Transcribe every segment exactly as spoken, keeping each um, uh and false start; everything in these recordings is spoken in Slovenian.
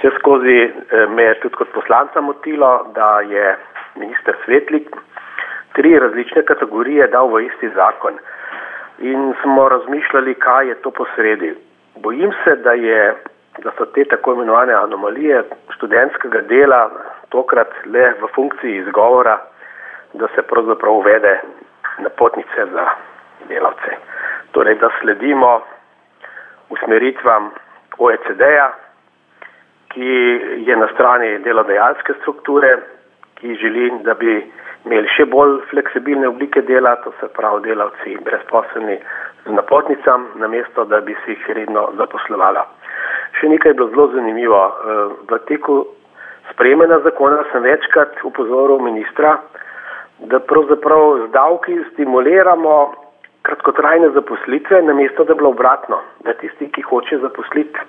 Vse skozi me je tudi kot poslanca motilo, da je minister Svetlik tri različne kategorije dal v isti zakon. In smo razmišljali, kaj je to posredi. Bojim se, da, je, da so te tako imenovane anomalije študentskega dela tokrat le v funkciji izgovora, da se pravzaprav uvede napotnice za delavce. Torej, da sledimo usmeritvam O E C D-ja, ki je na strani delodajalske strukture, ki želi, da bi imeli še bolj fleksibilne oblike dela, to se pravi delavci brezposelni z napotnicam, namesto da bi si jih redno zaposlovala. Še nekaj je bilo zelo zanimivo. V teku sprejemanja zakona sem večkrat upozoril ministra, da pravzaprav z davki stimuliramo kratkotrajne zaposlitve, namesto da bi bilo obratno, da tisti, ki hoče zaposliti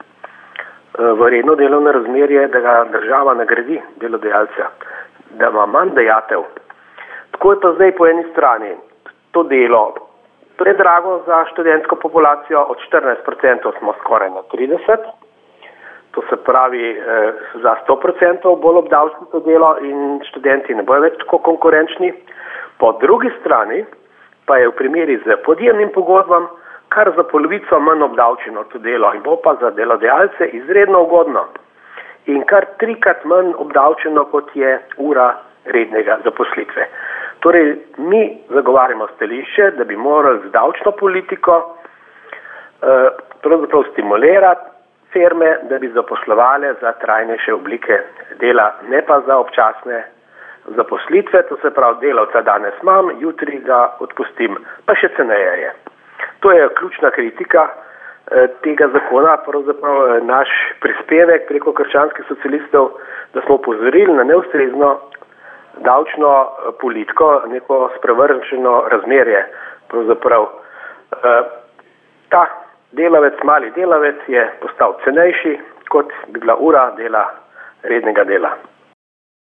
v redno delovno razmerje, da ga država nagradi delodajalca, da ima manj dajatev. Tako je pa zdaj po eni strani to delo predrago za študentsko populacijo, od štirinajst procentov smo skoraj na trideset procentov, to se pravi za sto procentov bolj obdavčeno to delo in študenti ne bojo več tako konkurenčni. Po drugi strani pa je v primeri z podjemnim pogodbam kar za polovico manj obdavčeno to delo in bo pa za delodajalce izredno ugodno in kar trikrat manj obdavčeno, kot je ura rednega zaposlitve. Torej, mi zagovarjamo stališče, da bi morali z davčno politiko eh, pravzaprav stimulirati firme, da bi zaposlovale za trajnejše oblike dela, ne pa za občasne zaposlitve, to se pravi, delavca danes imam, jutri ga odpustim, pa še ceneje je. To je ključna kritika eh, tega zakona, pravzaprav naš prispevek preko krščanskih socialistov, da smo upozorili na neustrezno davčno politiko, neko sprevrženo razmerje. Pravzaprav eh, ta delavec, mali delavec je postal cenejši, kot bi bila ura dela rednega dela.